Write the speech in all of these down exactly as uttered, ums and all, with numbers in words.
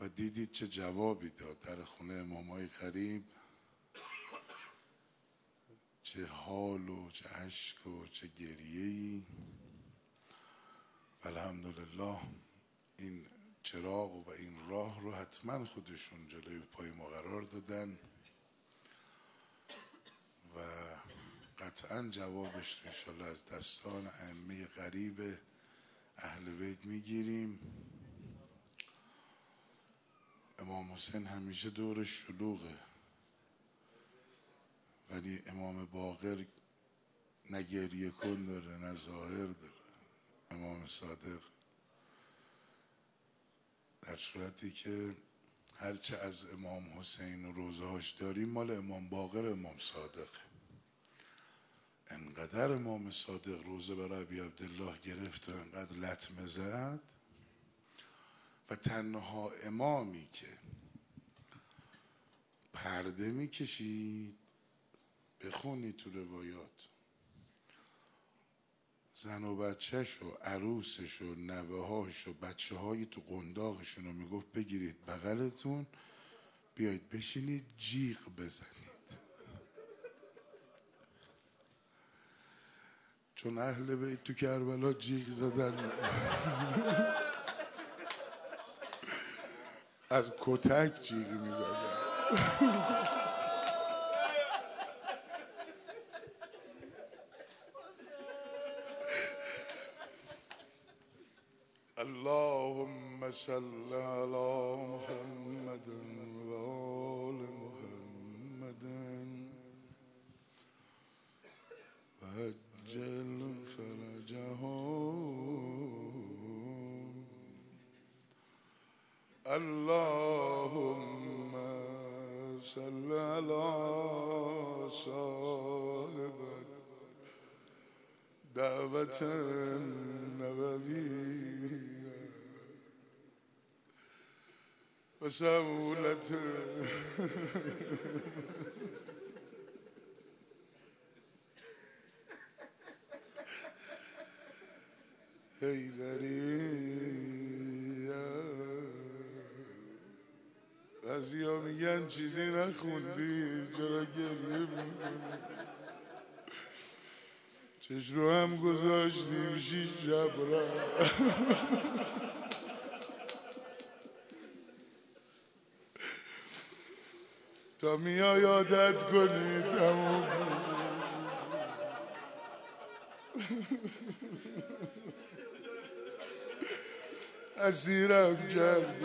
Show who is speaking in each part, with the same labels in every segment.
Speaker 1: و دیدید چه جوابی داد در خونه امامای غریب، چه حال و چه اشک و چه گریه‌ای. الحمدلله این چراغ و این راه رو حتما خودشون جلوی پای ما قرار دادن و قطعا جوابش رو انشالله از دستان ائمه غریب اهل بیت میگیریم. امام حسین همیشه دورش شلوغه، ولی امام باقر نه گریه کن داره نه ظاهر داره. امام صادق در صورتی که هرچه از امام حسین و روزهاش داریم مال امام باقر امام صادق. انقدر امام صادق روزه برای ابی عبدالله گرفت و انقدر لطمه زد و تنها امامی که پرده میکشید، بخونی تو روایات، زن و بچهش و عروسش و نوه‌هاش و بچه های تو قنداقشون رو میگفت بگیرید بغلتون بیایید بشینید جیغ بزنید، چون اهل بیت تو کربلا جیغ زدن از کتک جیغ میزدن. اللهم صل على محمد و آل محمد و عجل فرجهم. اللهم صل على صاحب دعوة النبوية و سهولت حیدریه. بعضی ها میگن چیزی نخوندی چرا گریه میکنی؟ چش رو هم گذاشتیم شیش شب را تا میای عادت کنی تموم اسیرم کردی.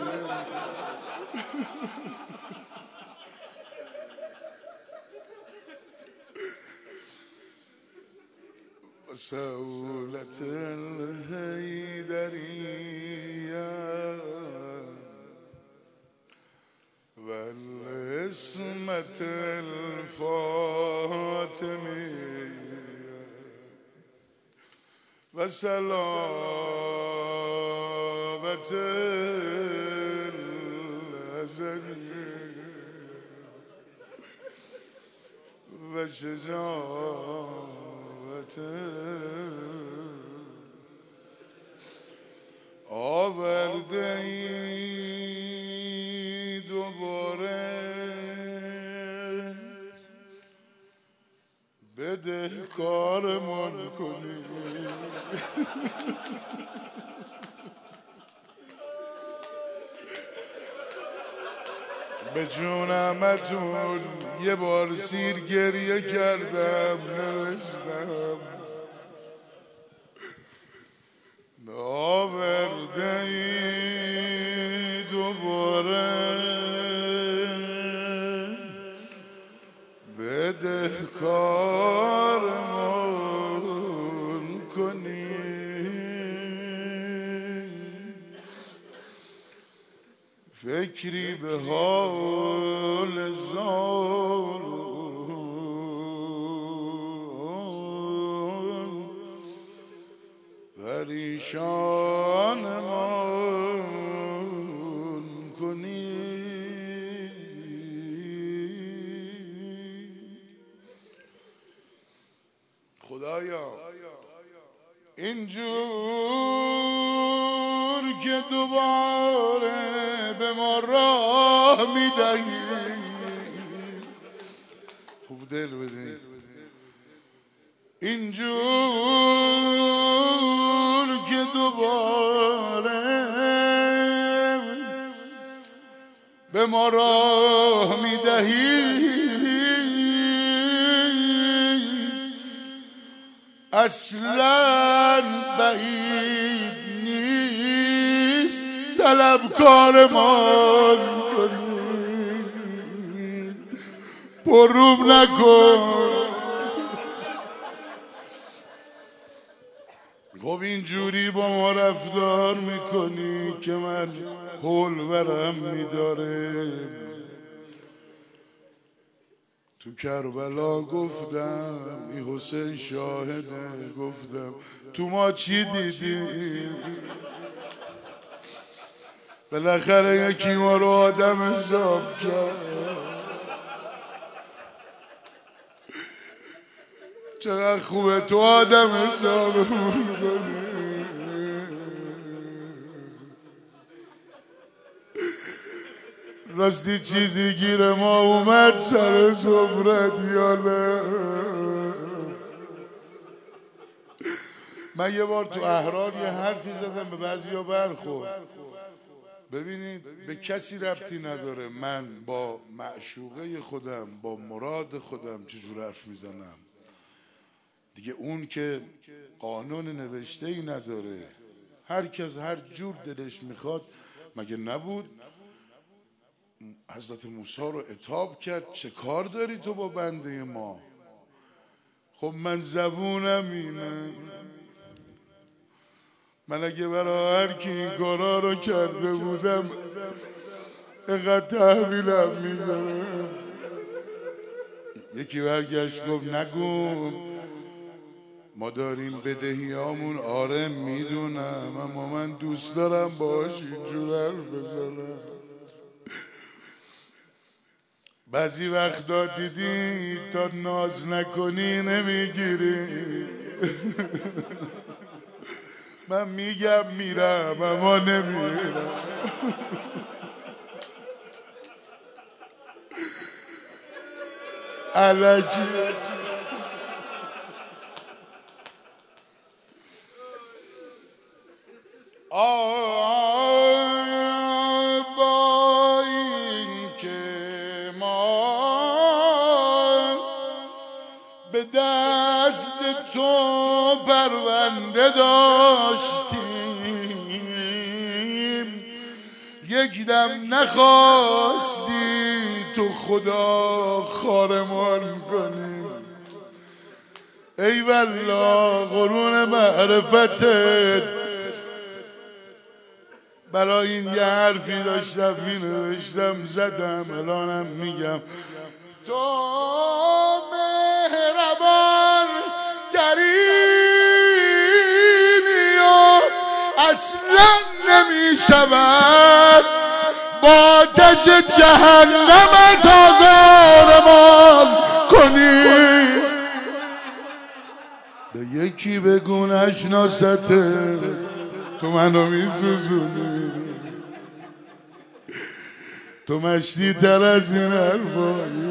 Speaker 1: سهولت الحیدریه و العصمت الفاطمیه و سلامت الحسنیه و شجاعت آورده ای دوباره بده کارمان کنی. به جونمتون یه بار سیر گریه کردم نوشتم آورده ای دوباره بده کارمون کنی. فکری به حال زارون پریشانمون کنی. خدایا اینجور که دوباره به ما راه میدهی. خوب دل بدین. اینجور که دوباره به ما راه میدهی، اصلا بعید نیست طلبکارمان کنی. پروم نکن. خب اینجوری با ما رفتار میکنی که من حول برم میداره. تو کربلا گفتم، این حسین شاهده، گفتم تو ما چی دیدیم؟ بالاخره یکی ما رو آدم حساب کرد. چقدر خوبه تو آدم حسابمون کنی. راستی چیزی گیر ما اومد سر صبرت یا نه؟ من یه بار تو احرار یه حرفی زدم به بعضیا برخورد. ببینید به کسی ربطی نداره من با معشوقه خودم، با مراد خودم چجور حرف میزنم دیگه. اون که قانون نوشته ای نداره، هر کس هر جور دلش میخواد. مگه نبود حضرت موسی رو عتاب کرد چه کار داری تو با بنده ما؟ خب من زبونم اینه، من اگه برای هر کی این کارا رو کرده بودم اینقدر تحویلم میزنم. یکی برگشت گفت نگو ما داریم بدهیامون. آره میدونم، اما من دوست دارم باش اینجور حرف بزنم. بعضی وقتا دیدی تا ناز نکنی نمیگیری. من میگم میرم اما نمیرم. الکی آه با این که ما به دست تو پرونده داشتیم، یک دم نخواستی تو خدا خارمان کنی. ای والله قرون معرفتت. برای این یه حرفی داشتم می نوشتم زدم، الانم میگم تو مهربان ترینی و اصلا نمی شود با آتش جهنمت آزارمان کنی. به یکی بگو نشناسته تو منو میسوزونی. تو مشتی تر از این حرفایی.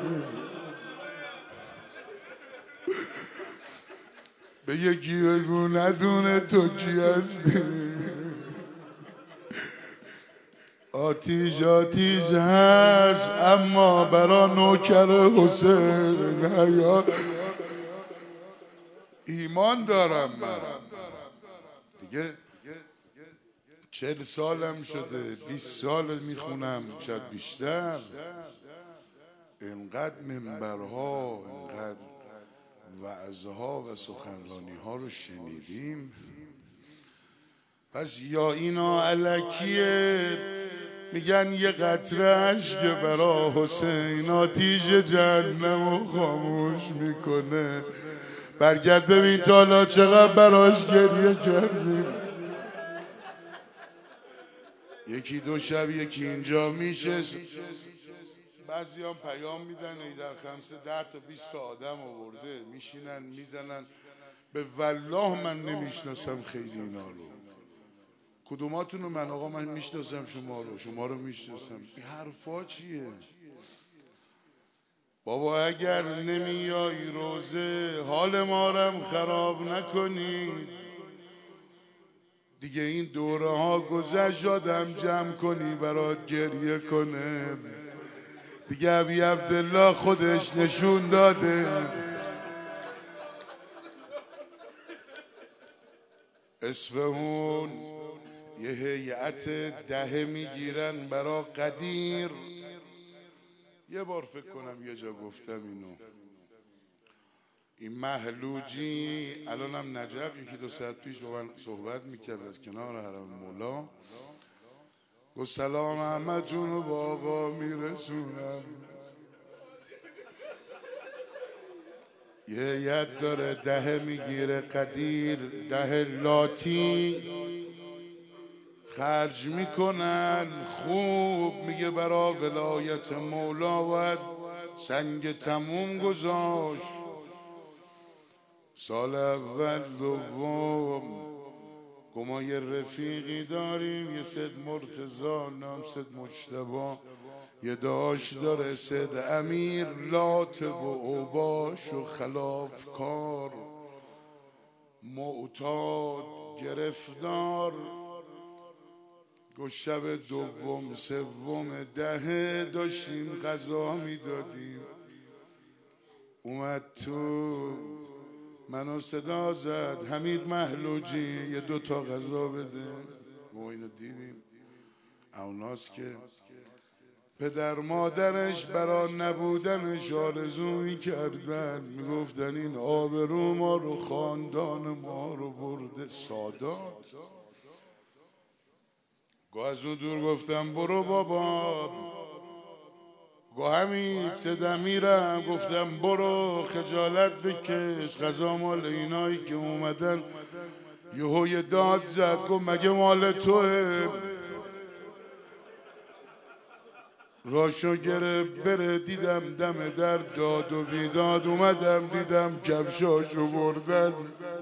Speaker 1: به یکی بگو ندونه تو کی هستی. آتیش آتیش هست اما برا نوکر حسین نیار. ایمان دارم من دیگه، چهل سالم شده، بیست سال میخونم، شاید بیشتر. اینقدر منبرها، اینقدر وعظها و سخنرانی ها رو شنیدیم. پس یا اینا الکیه میگن یه قطره اشک برا حسین آتیش جهنم رو خاموش میکنه. برگرد ببین تا حالا چقدر براش گریه کردیم. یکی دو شب یکی اینجا میشه، بعضی هم پیام میدن ای در خمسه ده تا بیست تا آدم آورده میشینن میزنن. به والله من نمیشناسم خیلی اینا رو. کدوماتون رو من آقا من میشناسم شما رو، شما رو میشناسم. این حرفا چیه؟ بابا اگر نمیای روزه حال ما رم خراب نکنی دیگه، این دوره ها گذشت آدم جمع کنی برات گریه کنه دیگه. ابی عبدالله خودش نشون داده اصفهون یه هیئت دهه میگیرن برا قدیر. یه بار فکر کنم یه جا گفتم اینو، این محلوجی الانم نجف یکی دو ساعت پیش با من صحبت میکرد از کنار حرم مولا، گفت سلام احمد جون رو با آقا میرسونم. یه ید داره دهه میگیره قدیر، ده لاتی خرج میکنن خوب، میگه برا ولایت مولا باید سنگ تموم گذاشت. سال اول دوم گما یه رفیقی داریم، یه سید مرتضا نام سید مجتبا، یه داش داره سید امیر، لات و اوباش و خلافکار معتاد گرفتار. گو شب دوم سوم دهه داشتیم غذا میدادیم، اومد تو منو صدا زد حمید محلوجی یه دو تا غذا بده. ما اینو دیدیم. اوناست که پدر مادرش برا نبودنش آرزو میکردن، میگفتن این آبرو ما رو خاندان ما رو برده سادات. گو از اون دور گفتم برو بابا، گو همین صدا میرم، گفتم برو خجالت بکش، غذا مال اینایی که اومدن. یهو یه داد زد، گو مگه مال توه؟ راشو گرفت بره، دیدم دم در داد و بیداد، اومدم دیدم کفشاشو بردن.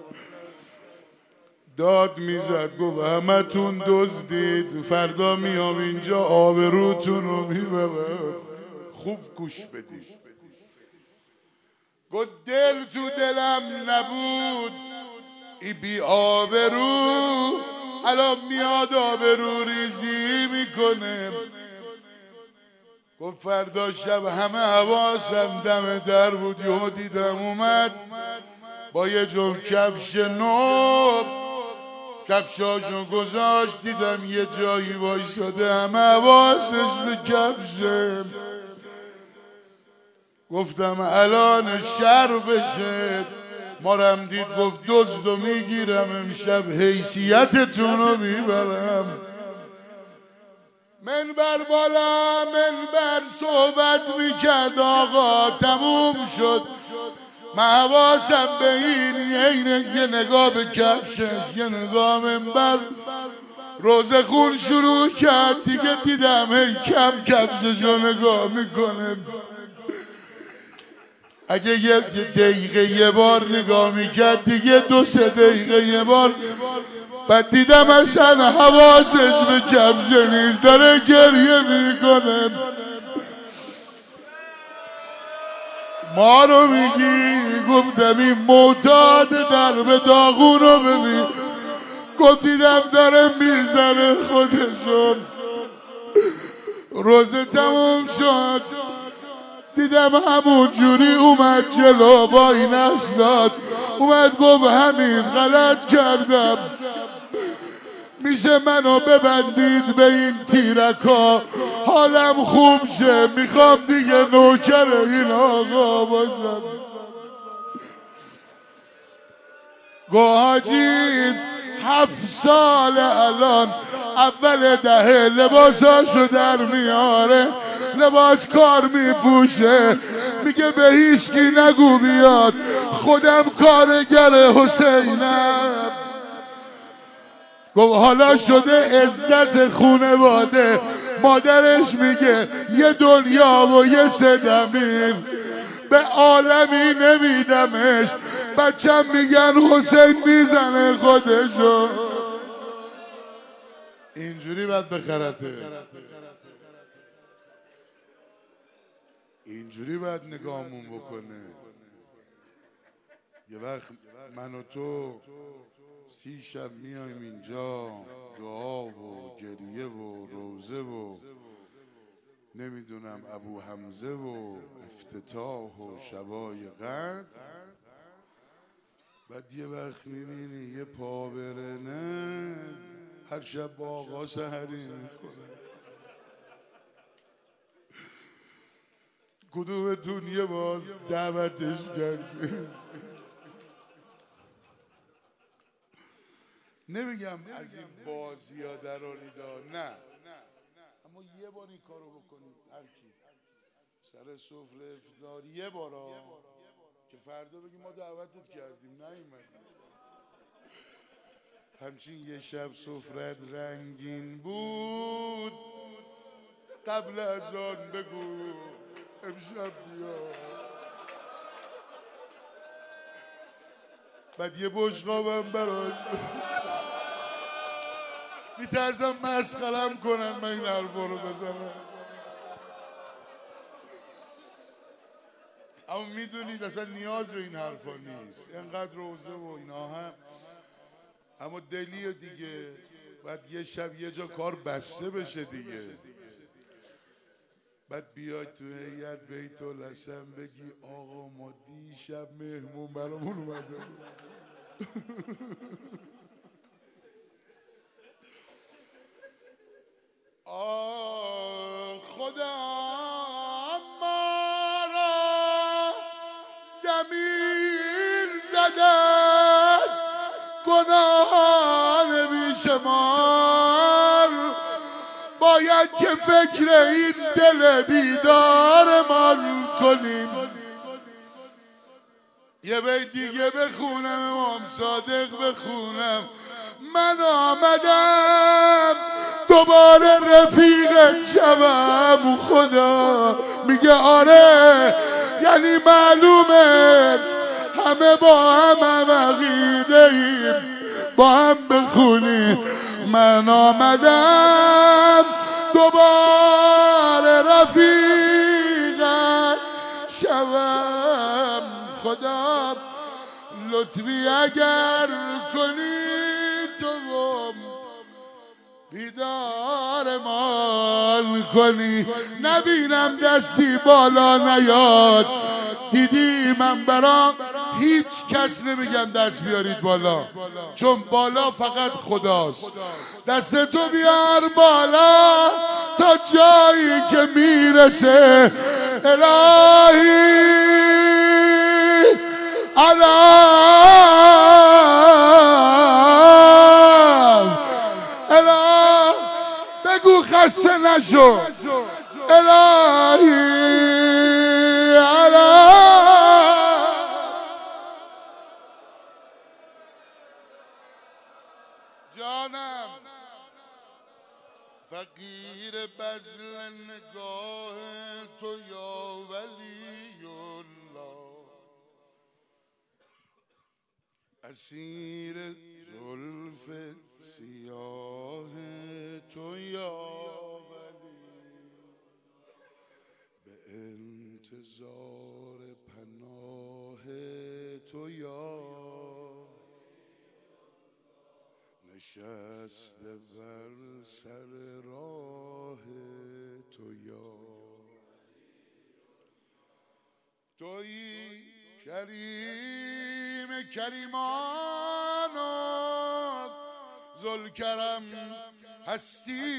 Speaker 1: داد میزد گفت همه تون دزدید، فردا میام اینجا آبروتون رو میبرم. خوب گوش بدید. گفت دل تو دلم نبود ای بی آبرو، الان میاد آبرو ریزی میکنه. گفت فردا شب همه حواسم دم در بود، یهو دیدم اومد با یه جفت کفش نو، کفشاشو گذاشت، دیدم یه جایی وایساده همه حواسش به کفشه. گفتم الان شر بشه، مارم دید گفت دزدو میگیرم امشب حیثیتتون رو میبرم. منبر بالا منبر صحبت میکرد آقا، تموم شد. من حواسم به این اینه، یه نگاه به کفشش، یه نگاه منبر. روزه خون شروع کرد دیگه، دیدم هی کم کفششو نگاه میکنه. اگه یه دقیقه یه بار نگاه میکرد دیگه دو سه دقیقه یه بار. بعد دیدم اصلا حواسش به کفش نیست، داره گریه میکنه. ما رو میگی؟ گفتم این معتاد در به داغون رو ببین. گفت دیدم داره میزنه خودشون. روزه تموم شد، دیدم همون جوری اومد جلو با این اسناد، اومد گفت همین غلط کردم، میشه منو ببندید به این تیرکا حالم خوب شه، میخوام دیگه نوکر این آقا باشم. گو حاجی هفت سال الان اول دهه لباساشو در میاره، لباس کار میپوشه، میگه به هیچکی نگو بیاد، خودم کارگر حسینم. گفت حالا شده عزت خونواده، مادرش میگه یه دنیا و یه سدمین، به عالمی نمیدمش، بچم میگن حسین میزنه خودشو. اینجوری باید بخرته، اینجوری باید نگاهمون بکنه. یه وقت من و تو سی شب میایم اینجا دعا و گریه و روزه و نمیدونم ابو حمزه و افتتاح و شبای قدر، بعد یه وقت میبینی یه پا برنه هر شب با آقا سحری میکنه. کدومتون یه بار دعوتش کردی؟ نمیگم از این بازی ها درانی دار، نه، اما یه بار این کارو بکنید هر کی سر سفره افطار یه بارا که فردا بگی ما دعوتت کردیم نیومدی. همچین یه شب سفرت رنگین بود قبل از آن بگو امشب بیا. بعد یه بشقابم براش میترسم مسخرم کنن من این حرفا رو بزنم، اما میدونید اصلا نیاز به این حرفا نیست، اینقدر روزه و اینا هم، اما دلیه دیگه. بعد یه شب یه جا کار بسته بشه دیگه، بعد بیای تو هیئت بیت الحسن بگی آقا ما دیشب مهمون برامون اومده بود. آه خدا ما را زمین زده است گناهان بیشمار، باید که فکر این دل بیدارمان کنیم. یه بیت دیگه بخونم امام صادق بخونم، من آمدم دوباره رفیقت شوم. خدا میگه آره، یعنی معلومه همه با هم هم عقیده ایم، با هم بخونیم من آمدم دوباره رفیقت شوم. خدا لطفی اگر کنی تو بیدار مان کنی، نبینم دستی بالا نیاد. دیدی من برام هیچ کس نمیگم دست بیارید بالا، چون بالا فقط خداست. دست تو بیار بالا تا جایی که میرسه الهی علام الهی بگو خسته نشو الهی علام. جانم فقیر بذل نگاه تو یا ولی الله، اسیر زلف سیاه تو یا ولی، به انتظار پناه تو یا نشسته بر سر راه تو یا تویی کریم کریمان و ذوالکرم هستی،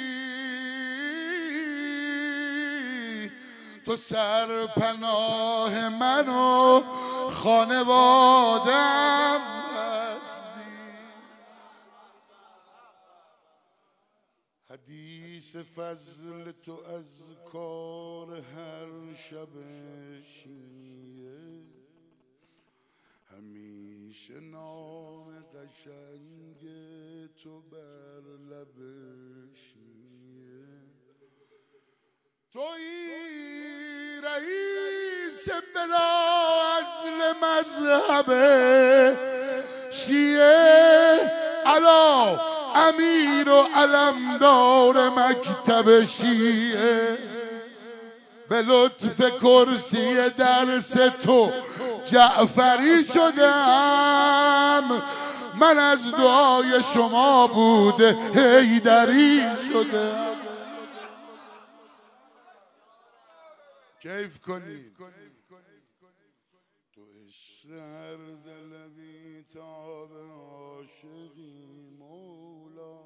Speaker 1: تو سرپناه من و خانوادم هستی. حدیث فضل تو از کار هر شب شیعه، همیشه نام قشنگ تو بر لب شیعه، تویی رئیس بلا اصل مذهب شیعه. الا امیر و علمدار مکتب شیعه، به لطف کرسی درس تو جعفری شدم، من از دعای شما بوده حیدری شده. کیف کنی تو عشق هر دل بی تاب عاشقی مولا،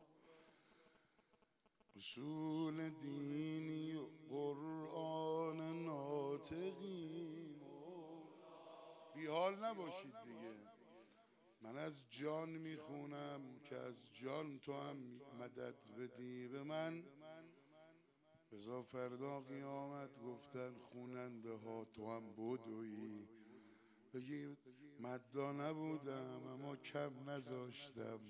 Speaker 1: اصول دینی و قرآن ناطقی، بی حال نباشید دیگه. من از جان میخونم که از جان تو هم مدد بدی به من، بزا فردا قیامت گفتن خوننده ها تو هم بدویی، بگی مدا نبودم اما کم نذاشتم،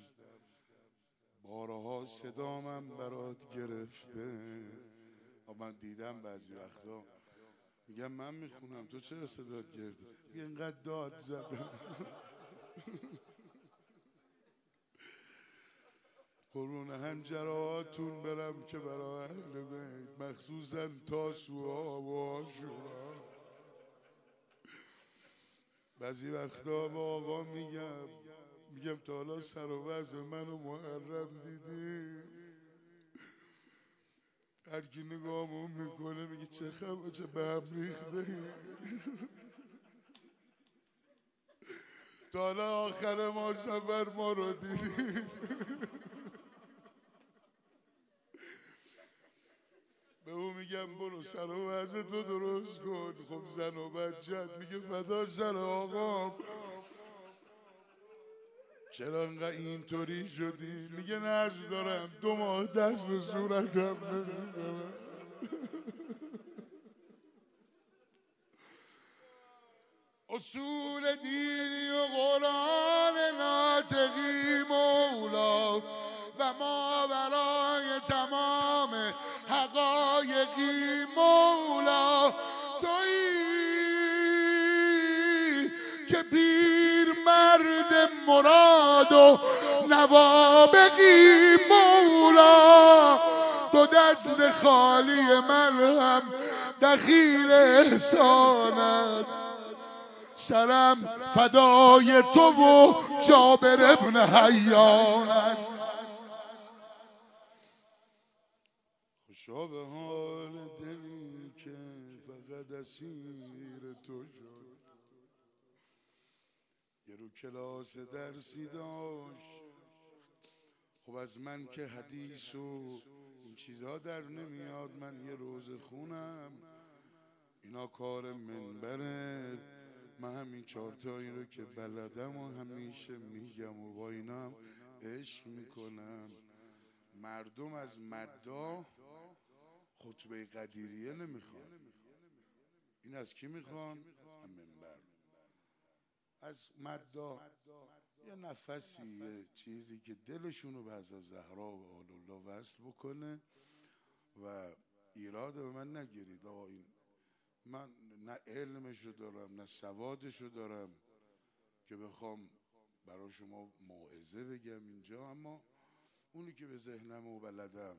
Speaker 1: بارها صدامم برات گرفته. من دیدم بعضی وقتا میگم من میخونم تو چرا صدات گرفته، اینقدر داد زدم. قربون هنجراتون برم که برای اهل بیت، مخصوصا تاسوعا و عاشورا، بعضی وقتا با آقا میگم میگم تا حالا سر و وضع من و محرم دیدی؟ هر کی نگاهمون میکنه میگه چه خبر، چه به هم ریخته. تا حالا آخر ما سفر ما رو دیدی؟ به اون میگم برو سر و وضع تو درست کن. خب زن و بچت میگه فدا سر آقام، چرا انقدر اینطوری شدی؟ میگه نرز دارم دو ماه دست به صورتم نمیزنم. اصول دینی و قرآن ناطقی مولا، و ما برای تمام حقایقی مولا، تویی که پیر مرد مراد و نوابقی مولا، دو دست خالی من هم دخیل احسانت، سرم فدای تو و جابر ابن حیانت. خوشا به حال دلی که فقط اسیر تو شد، یه رو کلاس درسی داشت. خب از من که حدیث و این چیزها در نمیاد، من یه روز خونم اینا کار منبره، من همین چارتایی رو که بلدم و همیشه میگم و با اینا هم عشق میکنم. مردم از مدا خطبه قدیریه نمیخوان، این از کی میخوان؟ از منبر، از مدا یه نفسی، یه چیزی که دلشونو به حضرت زهرا و آل الله وصل بکنه. و ایراد به من نگیرید آقا، این من نه علمشو دارم نه سوادشو دارم که بخوام برای شما موعظه بگم اینجا، اما اونی که به ذهنم و بلدم،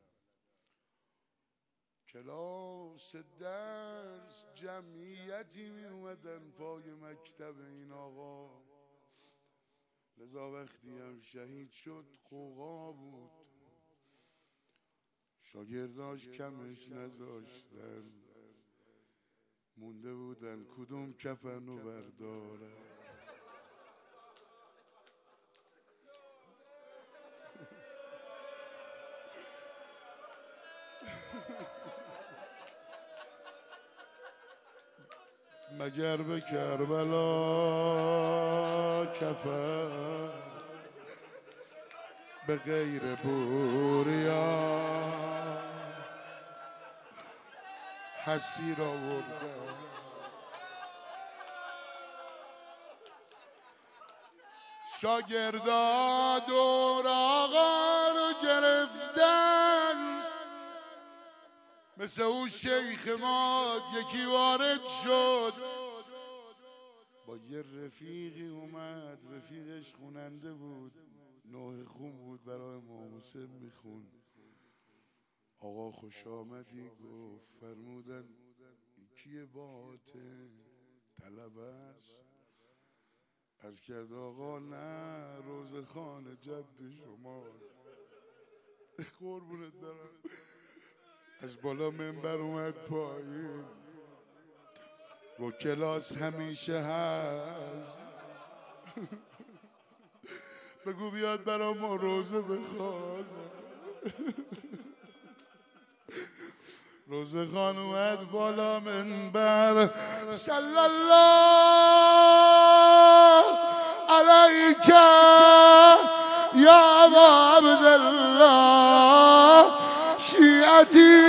Speaker 1: کلاس درس جمعیتی می اومدن پای مکتب این آقا، لذا وقتی هم شهید شد قوقا بود، شاگرداش کمش نذاشتن، مونده بودن کدوم کفن و بردارن. مگر به کربلا کفن به غیر بوریا حسیر آوردن. شاگردا دور آقا رو گرفتن، مثل اون شیخ ما یکی وارد شد، با یه رفیقی اومد، رفیقش خوننده بود، نوح خون بود برای امام حسین میخون. آقا خوش آمدی گفت، فرمودن کیه باته طلب است؟ عرض کرد آقا نه، روزخان جد شما. قربونت برم. از بالا منبر اومد پایین، و کلاس همیشه هست. بگو بیاد برا ما روزه بخواد. روزه خان اومد بالا منبر، صلی الله علیک یا ابا عبدالله شیعتی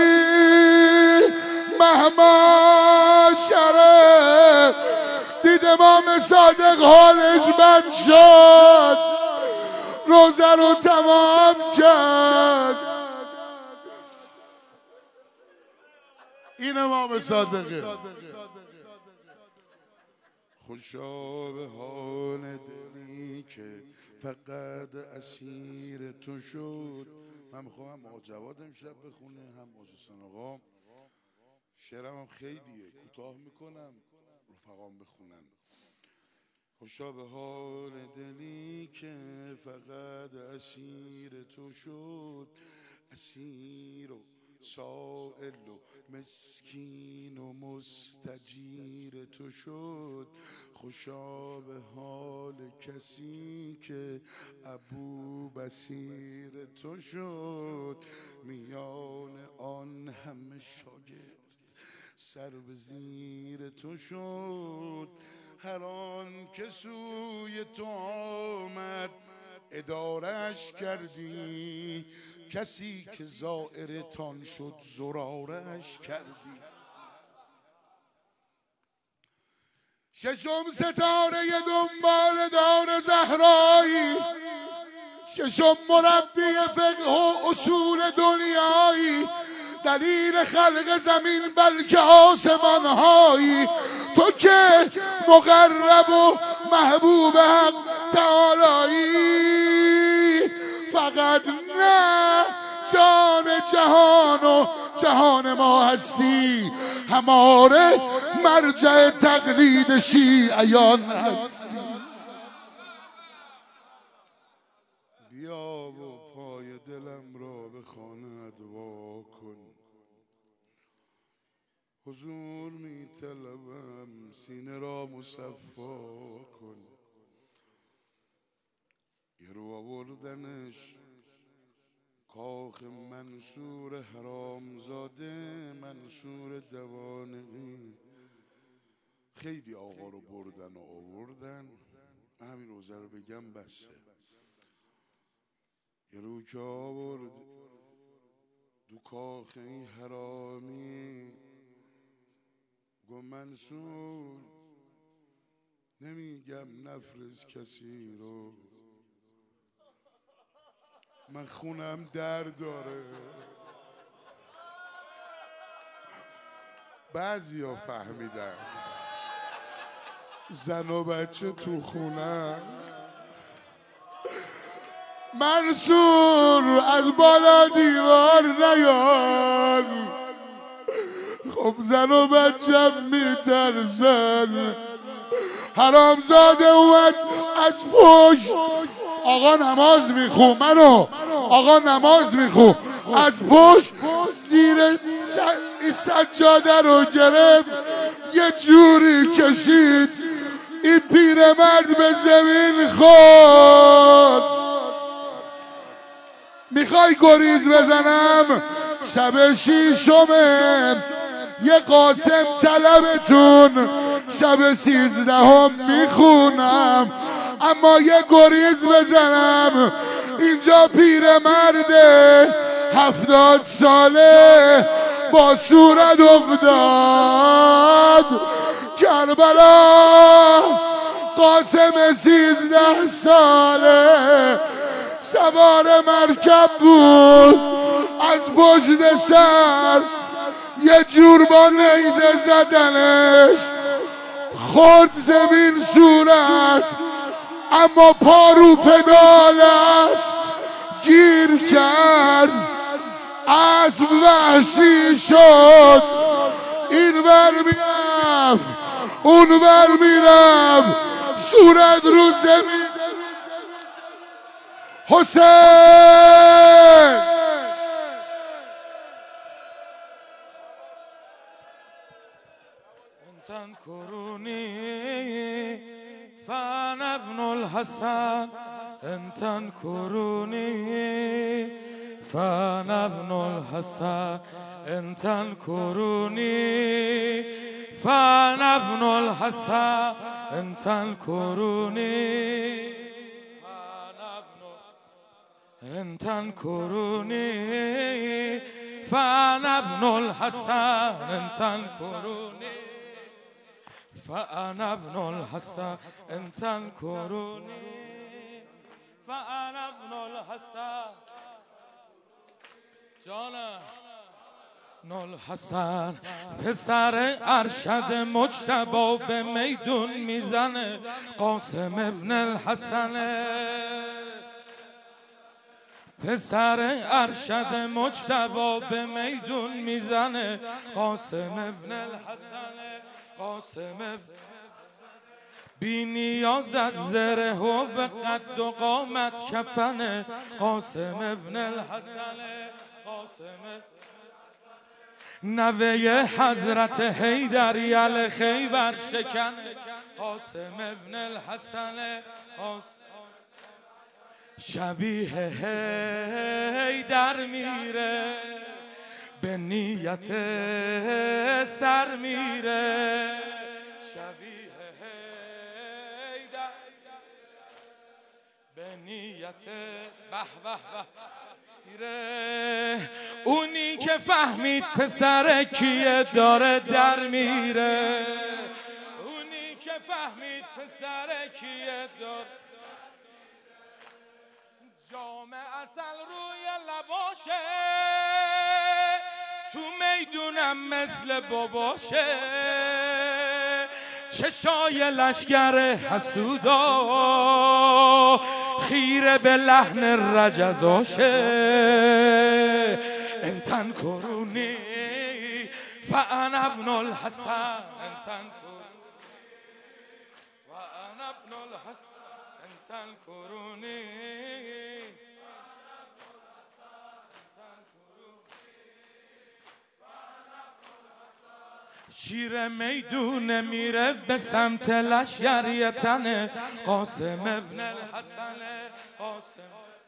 Speaker 1: مهما شرف. دید امام صادق حالش بد شد، روزه رو تمام کرد. این امام صادقه. خوشا به حال دلی که فقط اسیر تو شد. من میخوام آقا جواد امشب بخونه، هم حسین آقا. شعرم هم خیلیه، کوتاه میکنم رفقام بخونن. خوشا به حال دلی که فقط اسیر تو شد، اسیر و سائل و مسکین و مستجیر تو شد. خوشا به حال کسی که ابو بصیر تو شد. میان آن همه شاگرد سر به زیر تو شد. هر آن که سوی تو آمد ادارش کردی، کسی که زائرتان شد زرارش کردی. ششم ستاره دنبال دار زهرایی، ششم مربی فقه و اصول دنیایی، دلیل خلق زمین بلکه آسمانهایی. تو که مقرب و محبوب حق تعالایی، فقط نه جان جهان و جهان ما هستی، هماره مرجع تقلید شیعیان هستی. بیا و پای دلم را به خانه‌ات وا کن، حضور می طلبم سینه را مصفا کن. یه رو آوردنش کاخ منصور حرامزاده، منصور دوانقی. خیلی آقا رو بردن و آوردن، من همین روزه رو بگم بسه. یه رو که آورد دو کاخ این حرامی، گو منصور نمیگم نفرست کسی رو، من خونم در داره. بعضی ها فهمیدن زن و بچه تو خونه. منصور از بالا دیوار نیان، خب زن و بچه میترسن. حرامزاده اومد از پشت، آقا نماز میخو، منو آقا نماز میخو، از پشت زیر سجاده رو گرفت، یه جوری کشید این پیرمرد به زمین خورد. میخوای گریز بزنم؟ شب شیشمه یه قاسم طلبتون، شب سیزدهم میخونم، اما یه گریز بزنم. اینجا پیرمرد هفتاد ساله با صورت افتاد کربلا. قاسم سیزده ساله سوار مرکب بود، از پشت سر یه جور با نیزه زدنش، خورد زمین صورت اما پارو پدال است گیر کرد، اسب وحشی شد، این ور میرم اون ور میرم، صورت رو زمین. حسین
Speaker 2: انتن کرونی فانا ابن الحسن، انتن کرونی فانا ابن الحسن، انتن کرونی فانا ابن الحسن، انتن کرونی انتن کرونی فانا ابن الحسن، انتن کرونی فانا ابن الحسن، انتن کرونی فانا ابن الحسن. جانم الحسن پسر ارشد مجتبی به میدون میزنه، قاسم ابن الحسن. پسر ارشد مجتبی به میدون میزنه، قاسم ابن الحسن. قاسم ابن بی نیاز از زره و به قد و قامت کفنه، قاسم ابن الحسن. قاسم نوه حضرت حیدر یل خیبر شکنه، قاسم ابن الحسن. شبیه حیدر میره به نیت سر میره، شبیه حیدر به نیت به به میره. اونی که فهمید پسر کیه داره در میره، اونی که فهمید پسر کیه داره. جام عسل روی لباشه، تو میدونم مثل باباشه، چشای لشگر حسودا خیره به لحن رجزاشه. انتن کرونی فانا ابن الحسن، انتن کرونی فانا ابن الحسن، انتن کرونی. شیر میدون میره به سمت لشگر یتنه، قاسم ابن الحسن. قاسم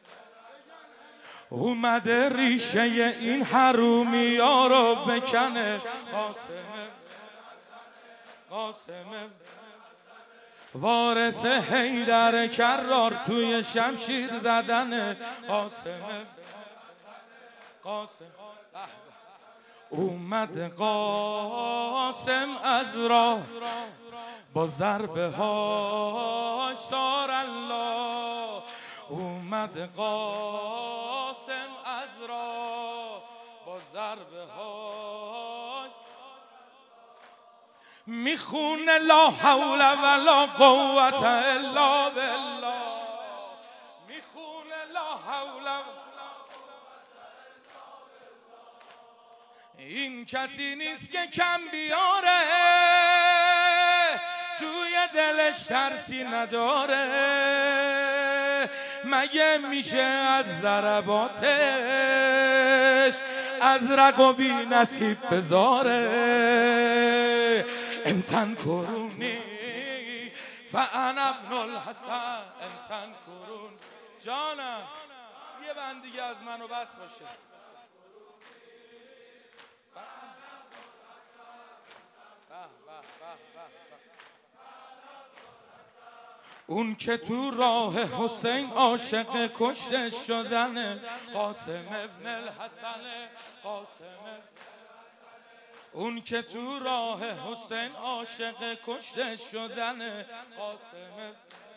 Speaker 2: اومده ریشه این حرومی ها رو بکنه، قاسم. قاسم وارث حیدر کرار توی شمشیر زدنه، قاسم. قاسم اومد قاسم از راه با ضربه ها شار الله. اومد قاسم از راه با ضربه ها میخونه لا حول ولا قوت الا بالله، میخونه لا حول. این کسی نیست که کم بیاره، توی دلش ترسی نداره، مگه میشه از ضرباتش از رقبی نصیب بذاره. انتن کرونی فانا ابن الحسن، انتن کرون. جانم یه بند دیگه از منو بس باشه. اون که تو راه حسین عاشق کشته شدنه، قاسم ابن الحسن. قاسم اون که تو راه حسین عاشق کشته شدنه، قاسم.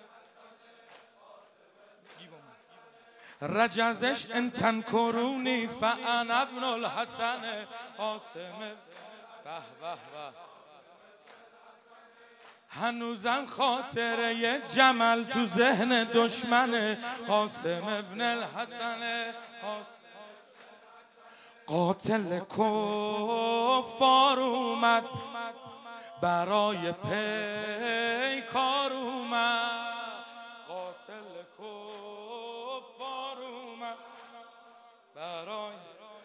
Speaker 2: رجزش انتن کرونی فانا ابن الحسن، قاسم. به به به هنوزم خاطره جمل تو ذهن دشمنه. قاسم ابن الحسن قاتل کفار اومد، برای پیکار اومد. قاتل کفار اومد، برای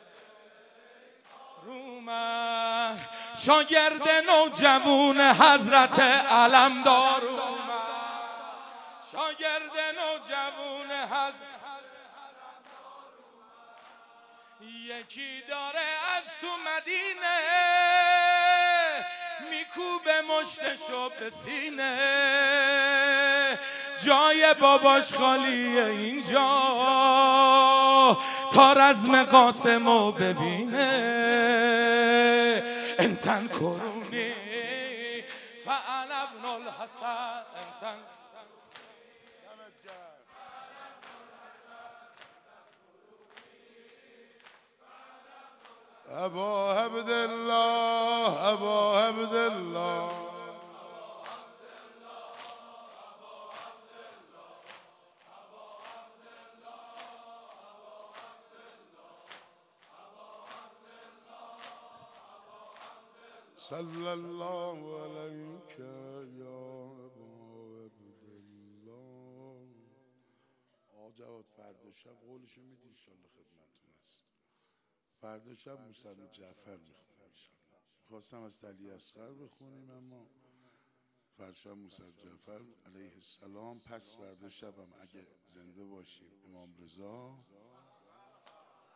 Speaker 2: اومد. شاگرد نوجوون حضرت علمدار اومد. شاگرد نوجوون حضرت یکی داره از تو مدینه، میکوبه مشتشو به سینه. جای باباش خالیه اینجا، تا رزم قاسمو ببینه. انتن کرونی فانا ابن الحسن. انتن
Speaker 1: ابا عبدالله ابا عبدالله صلی الله علیک یا ابا عبدالله. آقا جواد فردا شب قولشو میدی انشالله خدمتتون هست. فردا شب موسوی جعفر میخونیم انشالله. خواستم از علی اصغر بخونیم اما فردا شب موسوی جعفر علیه السلام. پس فردا شب هم اگه زنده باشیم امام رضا